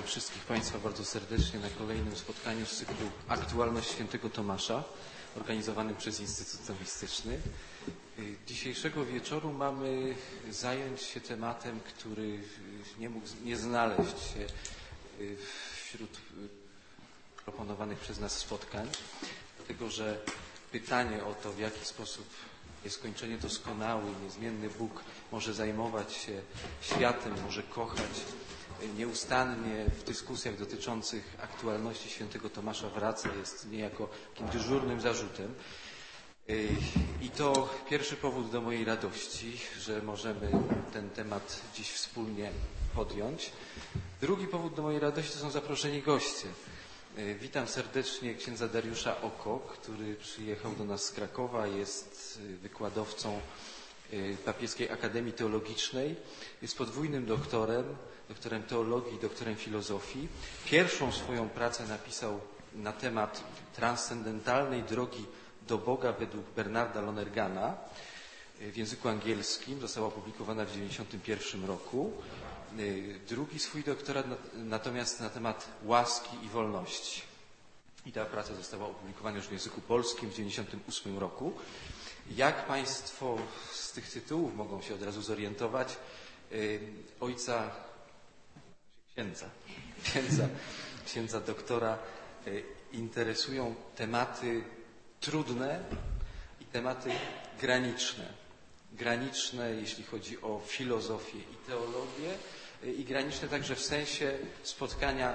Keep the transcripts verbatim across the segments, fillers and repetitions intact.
wszystkich Państwa bardzo serdecznie na kolejnym spotkaniu z cyklu Aktualność Świętego Tomasza, organizowanym przez Instytut Tomistyczny. Dzisiejszego wieczoru mamy zająć się tematem, który nie mógł nie znaleźć się wśród proponowanych przez nas spotkań, dlatego że pytanie o to, w jaki sposób nieskończenie doskonały, niezmienny Bóg może zajmować się światem, może kochać, nieustannie w dyskusjach dotyczących aktualności świętego Tomasza wraca, jest niejako takim dyżurnym zarzutem. I to pierwszy powód do mojej radości, że możemy ten temat dziś wspólnie podjąć. Drugi powód do mojej radości to są zaproszeni goście. Witam serdecznie księdza Dariusza Oko, który przyjechał do nas z Krakowa, jest wykładowcą Papieskiej Akademii Teologicznej, jest podwójnym doktorem, doktorem teologii i doktorem filozofii. Pierwszą swoją pracę napisał na temat transcendentalnej drogi do Boga według Bernarda Lonergana w języku angielskim. Została opublikowana w dziewięćdziesiątym pierwszym roku. Drugi swój doktorat natomiast na temat łaski i wolności. I ta praca została opublikowana już w języku polskim w dziewięćdziesiątym ósmym roku. Jak Państwo z tych tytułów mogą się od razu zorientować, ojca, księdza, księdza, księdza doktora interesują tematy trudne i tematy graniczne. Graniczne, jeśli chodzi o filozofię i teologię, i graniczne także w sensie spotkania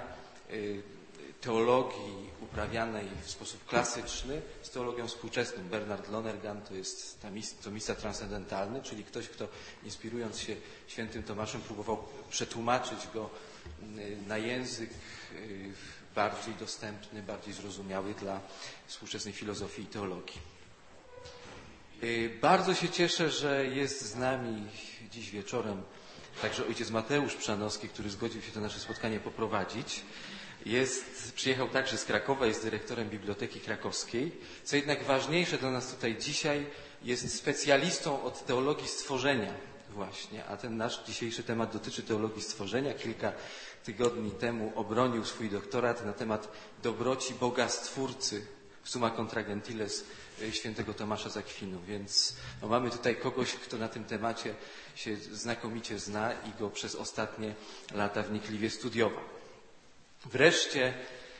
teologii uprawianej w sposób klasyczny z teologią współczesną. Bernard Lonergan to jest tomista transcendentalny, czyli ktoś, kto inspirując się świętym Tomaszem próbował przetłumaczyć go na język bardziej dostępny, bardziej zrozumiały dla współczesnej filozofii i teologii. Bardzo się cieszę, że jest z nami dziś wieczorem także ojciec Mateusz Przanowski, który zgodził się to nasze spotkanie poprowadzić. Jest, przyjechał także z Krakowa, jest dyrektorem Biblioteki Krakowskiej. Co jednak ważniejsze dla nas tutaj dzisiaj, jest specjalistą od teologii stworzenia właśnie, a ten nasz dzisiejszy temat dotyczy teologii stworzenia. Kilka tygodni temu obronił swój doktorat na temat dobroci Boga Stwórcy w Summa Contra Gentiles świętego Tomasza z Akwinu, więc no, mamy tutaj kogoś, kto na tym temacie się znakomicie zna i go przez ostatnie lata wnikliwie studiował. Wreszcie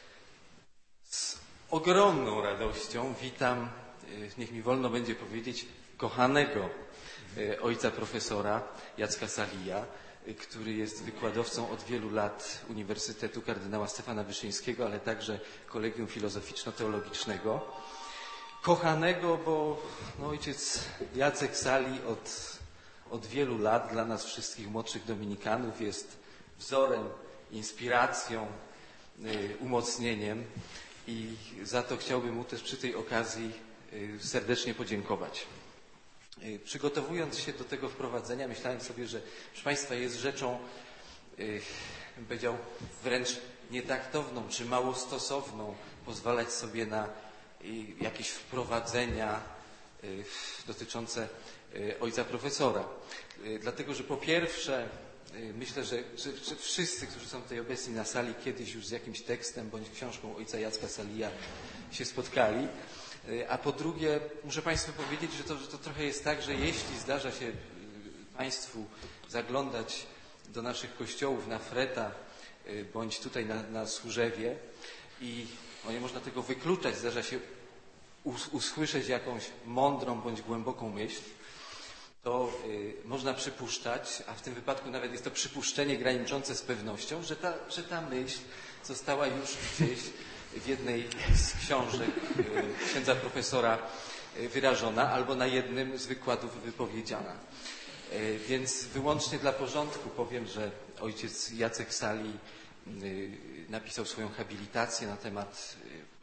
z ogromną radością witam, niech mi wolno będzie powiedzieć, kochanego ojca profesora Jacka Salija, który jest wykładowcą od wielu lat Uniwersytetu Kardynała Stefana Wyszyńskiego, ale także Kolegium Filozoficzno-Teologicznego. Kochanego, bo no, ojciec Jacek Sali od, od wielu lat dla nas wszystkich młodszych dominikanów jest wzorem, inspiracją, y, umocnieniem i za to chciałbym mu też przy tej okazji y, serdecznie podziękować. Y, przygotowując się do tego wprowadzenia, myślałem sobie, że proszę Państwa, jest rzeczą, y, bym powiedział, wręcz nietaktowną czy mało stosowną pozwalać sobie na i jakieś wprowadzenia y, dotyczące y, ojca profesora. Y, dlatego, że po pierwsze y, myślę, że, że, że wszyscy, którzy są tutaj obecni na sali, kiedyś już z jakimś tekstem bądź książką ojca Jacka Salija się spotkali. Y, a po drugie muszę Państwu powiedzieć, że to, że to trochę jest tak, że jeśli zdarza się y, Państwu zaglądać do naszych kościołów na Freta y, bądź tutaj na, na Służewie i no nie można tego wykluczać, zdarza się usłyszeć jakąś mądrą bądź głęboką myśl, to y, można przypuszczać, a w tym wypadku nawet jest to przypuszczenie graniczące z pewnością, że ta, że ta myśl została już gdzieś w jednej z książek y, księdza profesora y, wyrażona albo na jednym z wykładów wypowiedziana. Y, więc wyłącznie dla porządku powiem, że ojciec Jacek Sali napisał swoją habilitację na temat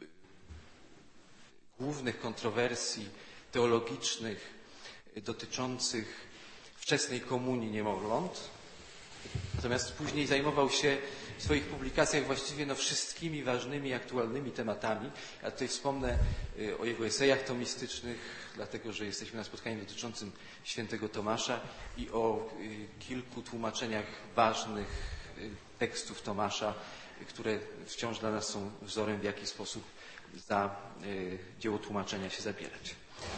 głównych kontrowersji teologicznych dotyczących wczesnej komunii niemowląt. Natomiast później zajmował się w swoich publikacjach właściwie no, wszystkimi ważnymi i aktualnymi tematami. Ja tutaj wspomnę o jego esejach tomistycznych, dlatego że jesteśmy na spotkaniu dotyczącym świętego Tomasza i o kilku tłumaczeniach ważnych tekstów Tomasza które wciąż dla nas są wzorem, w jaki sposób za dzieło tłumaczenia się zabierać.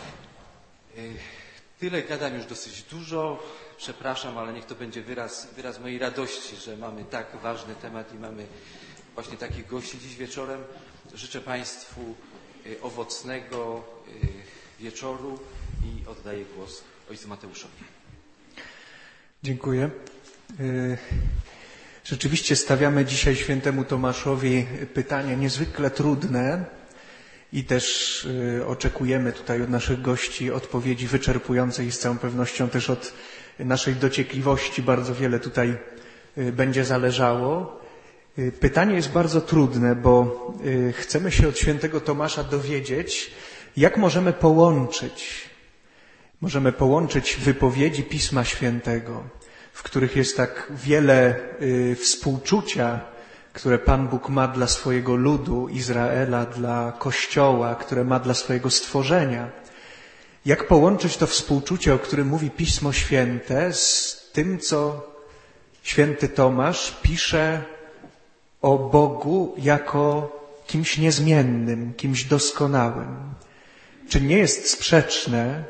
Tyle gadam już dosyć dużo. Przepraszam, ale niech to będzie wyraz, wyraz mojej radości, że mamy tak ważny temat i mamy właśnie takich gości dziś wieczorem. Życzę Państwu owocnego wieczoru i oddaję głos ojcu Mateuszowi. Dziękuję. Rzeczywiście stawiamy dzisiaj świętemu Tomaszowi pytanie niezwykle trudne i też oczekujemy tutaj od naszych gości odpowiedzi wyczerpującej i z całą pewnością też od naszej dociekliwości bardzo wiele tutaj będzie zależało. Pytanie jest bardzo trudne, bo chcemy się od świętego Tomasza dowiedzieć, jak możemy połączyć, możemy połączyć wypowiedzi Pisma Świętego, w których jest tak wiele współczucia, które Pan Bóg ma dla swojego ludu Izraela, dla Kościoła, które ma dla swojego stworzenia. Jak połączyć to współczucie, o którym mówi Pismo Święte, z tym, co święty Tomasz pisze o Bogu jako kimś niezmiennym, kimś doskonałym. Czy nie jest sprzeczne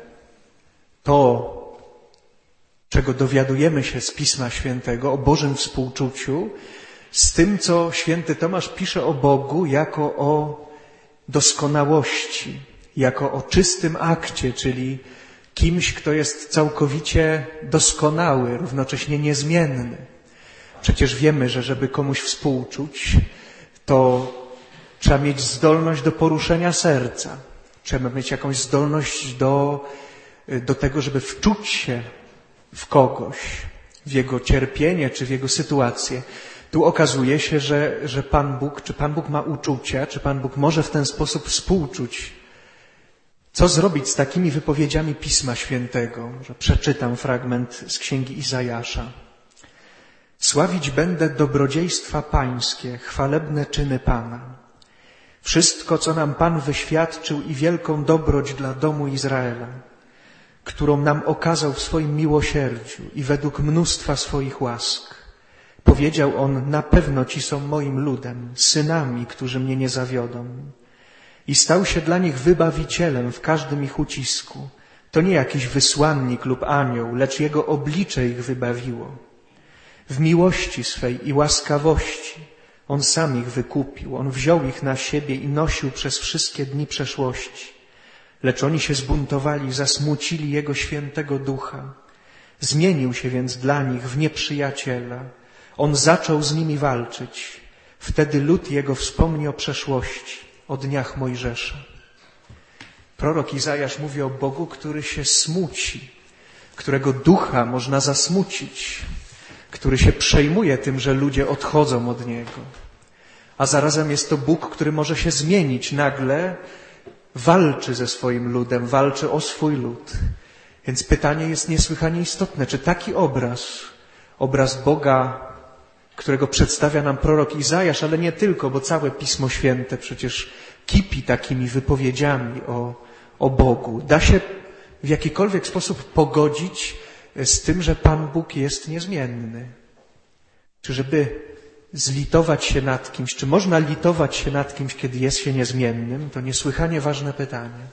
to, czego dowiadujemy się z Pisma Świętego o Bożym współczuciu, z tym, co święty Tomasz pisze o Bogu jako o doskonałości, jako o czystym akcie, czyli kimś, kto jest całkowicie doskonały, równocześnie niezmienny. Przecież wiemy, że żeby komuś współczuć, to trzeba mieć zdolność do poruszenia serca. Trzeba mieć jakąś zdolność do, do tego, żeby wczuć się w kogoś, w jego cierpienie czy w jego sytuację. Tu okazuje się, że, że Pan Bóg, czy Pan Bóg ma uczucia, czy Pan Bóg może w ten sposób współczuć. Co zrobić z takimi wypowiedziami Pisma Świętego? Że przeczytam fragment z Księgi Izajasza. Sławić będę dobrodziejstwa Pańskie, chwalebne czyny Pana. Wszystko, co nam Pan wyświadczył i wielką dobroć dla domu Izraela, którą nam okazał w swoim miłosierdziu i według mnóstwa swoich łask. Powiedział On, na pewno ci są moim ludem, synami, którzy mnie nie zawiodą. I stał się dla nich wybawicielem w każdym ich ucisku. To nie jakiś wysłannik lub anioł, lecz Jego oblicze ich wybawiło. W miłości swej i łaskawości On sam ich wykupił. On wziął ich na siebie i nosił przez wszystkie dni przeszłości. Lecz oni się zbuntowali, zasmucili Jego świętego ducha. Zmienił się więc dla nich w nieprzyjaciela. On zaczął z nimi walczyć. Wtedy lud Jego wspomni o przeszłości, o dniach Mojżesza. Prorok Izajasz mówi o Bogu, który się smuci, którego ducha można zasmucić, który się przejmuje tym, że ludzie odchodzą od Niego. A zarazem jest to Bóg, który może się zmienić nagle, walczy ze swoim ludem, walczy o swój lud. Więc pytanie jest niesłychanie istotne, czy taki obraz, obraz Boga, którego przedstawia nam prorok Izajasz, ale nie tylko, bo całe Pismo Święte przecież kipi takimi wypowiedziami o, o Bogu. Da się w jakikolwiek sposób pogodzić z tym, że Pan Bóg jest niezmienny. Czy żeby zlitować się nad kimś, czy można litować się nad kimś, kiedy jest się niezmiennym? To niesłychanie ważne pytanie.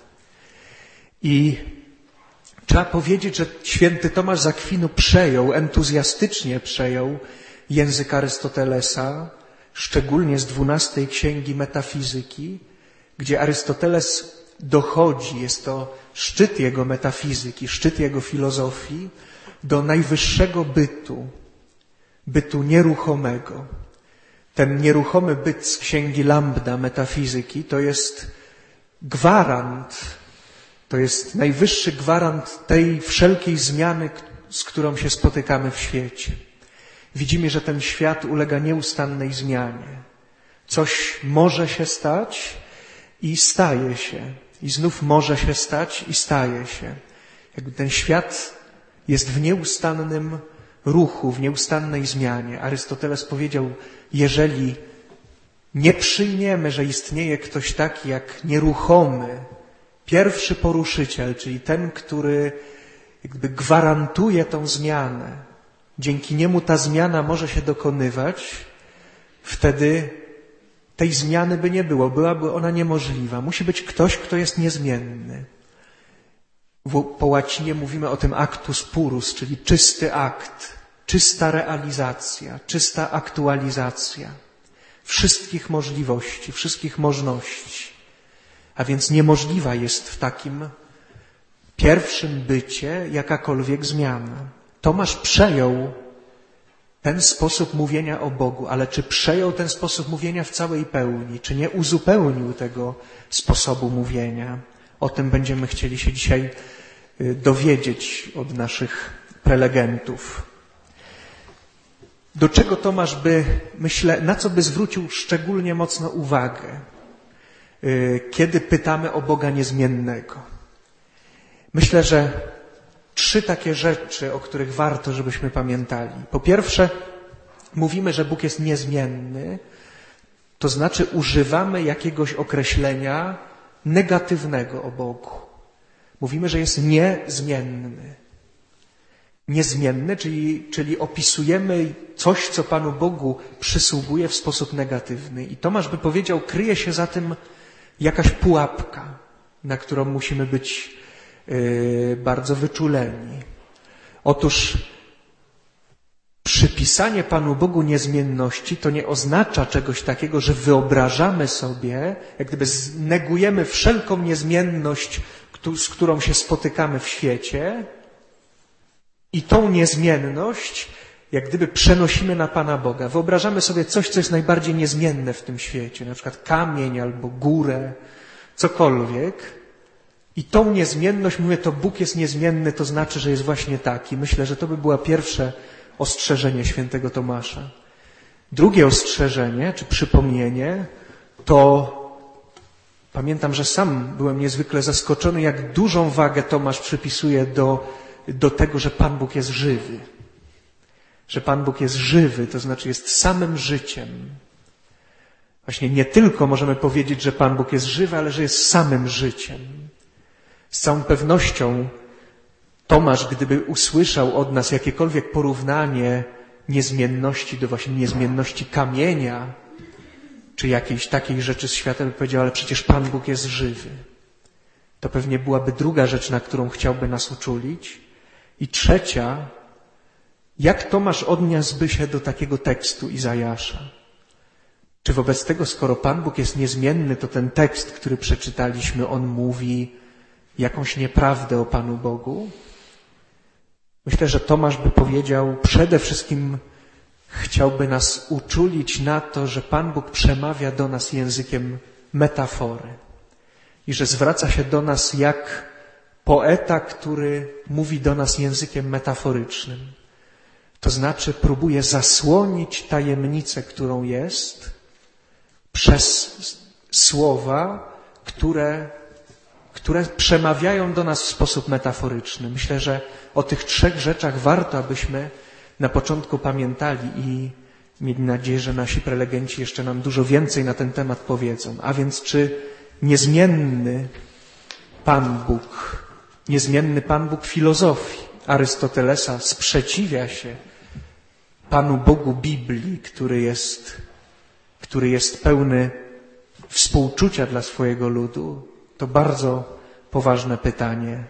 I trzeba powiedzieć, że święty Tomasz z Akwinu przejął, entuzjastycznie przejął język Arystotelesa, szczególnie z dwunastej księgi metafizyki, gdzie Arystoteles dochodzi, jest to szczyt jego metafizyki, szczyt jego filozofii, do najwyższego bytu, bytu nieruchomego. Ten nieruchomy byt z księgi Lambda metafizyki to jest gwarant, to jest najwyższy gwarant tej wszelkiej zmiany, z którą się spotykamy w świecie. Widzimy, że ten świat ulega nieustannej zmianie. Coś może się stać i staje się. I znów może się stać i staje się. Jakby ten świat jest w nieustannym ruchu, w nieustannej zmianie. Arystoteles powiedział, jeżeli nie przyjmiemy, że istnieje ktoś taki jak nieruchomy, pierwszy poruszyciel, czyli ten, który jakby gwarantuje tą zmianę, dzięki niemu ta zmiana może się dokonywać, wtedy tej zmiany by nie było, byłaby ona niemożliwa. Musi być ktoś, kto jest niezmienny. Po łacinie mówimy o tym actus purus, czyli czysty akt, czysta realizacja, czysta aktualizacja wszystkich możliwości, wszystkich możności. A więc niemożliwa jest w takim pierwszym bycie jakakolwiek zmiana. Tomasz przejął ten sposób mówienia o Bogu, ale czy przejął ten sposób mówienia w całej pełni, czy nie uzupełnił tego sposobu mówienia? O tym będziemy chcieli się dzisiaj dowiedzieć od naszych prelegentów. Do czego Tomasz by, myślę, na co by zwrócił szczególnie mocno uwagę, kiedy pytamy o Boga niezmiennego? Myślę, że trzy takie rzeczy, o których warto, żebyśmy pamiętali. Po pierwsze, mówimy, że Bóg jest niezmienny, to znaczy używamy jakiegoś określenia negatywnego o Bogu. Mówimy, że jest niezmienny. Niezmienny, czyli, czyli opisujemy coś, co Panu Bogu przysługuje w sposób negatywny. I Tomasz by powiedział, kryje się za tym jakaś pułapka, na którą musimy być yy, bardzo wyczuleni. Otóż przypisanie Panu Bogu niezmienności to nie oznacza czegoś takiego, że wyobrażamy sobie, jak gdyby negujemy wszelką niezmienność, z którą się spotykamy w świecie i tą niezmienność jak gdyby przenosimy na Pana Boga. Wyobrażamy sobie coś, co jest najbardziej niezmienne w tym świecie, na przykład kamień albo górę, cokolwiek. I tą niezmienność, mówię, to Bóg jest niezmienny, to znaczy, że jest właśnie taki. Myślę, że to by było pierwsze ostrzeżenie świętego Tomasza. Drugie ostrzeżenie, czy przypomnienie, to pamiętam, że sam byłem niezwykle zaskoczony, jak dużą wagę Tomasz przypisuje do, do tego, że Pan Bóg jest żywy. Że Pan Bóg jest żywy, to znaczy jest samym życiem. Właśnie nie tylko możemy powiedzieć, że Pan Bóg jest żywy, ale że jest samym życiem. Z całą pewnością Tomasz, gdyby usłyszał od nas jakiekolwiek porównanie niezmienności do właśnie niezmienności kamienia, czy jakiejś takiej rzeczy z świata, by powiedział, ale przecież Pan Bóg jest żywy. To pewnie byłaby druga rzecz, na którą chciałby nas uczulić. I trzecia, jak Tomasz odniósłby się do takiego tekstu Izajasza? Czy wobec tego, skoro Pan Bóg jest niezmienny, to ten tekst, który przeczytaliśmy, on mówi jakąś nieprawdę o Panu Bogu? Myślę, że Tomasz by powiedział, przede wszystkim chciałby nas uczulić na to, że Pan Bóg przemawia do nas językiem metafory i że zwraca się do nas jak poeta, który mówi do nas językiem metaforycznym. To znaczy próbuje zasłonić tajemnicę, którą jest, przez słowa, które, które przemawiają do nas w sposób metaforyczny. Myślę, że o tych trzech rzeczach warto, abyśmy na początku pamiętali i mieli nadzieję, że nasi prelegenci jeszcze nam dużo więcej na ten temat powiedzą. A więc czy niezmienny Pan Bóg, niezmienny Pan Bóg filozofii Arystotelesa sprzeciwia się Panu Bogu Biblii, który jest, który jest pełny współczucia dla swojego ludu? To bardzo poważne pytanie.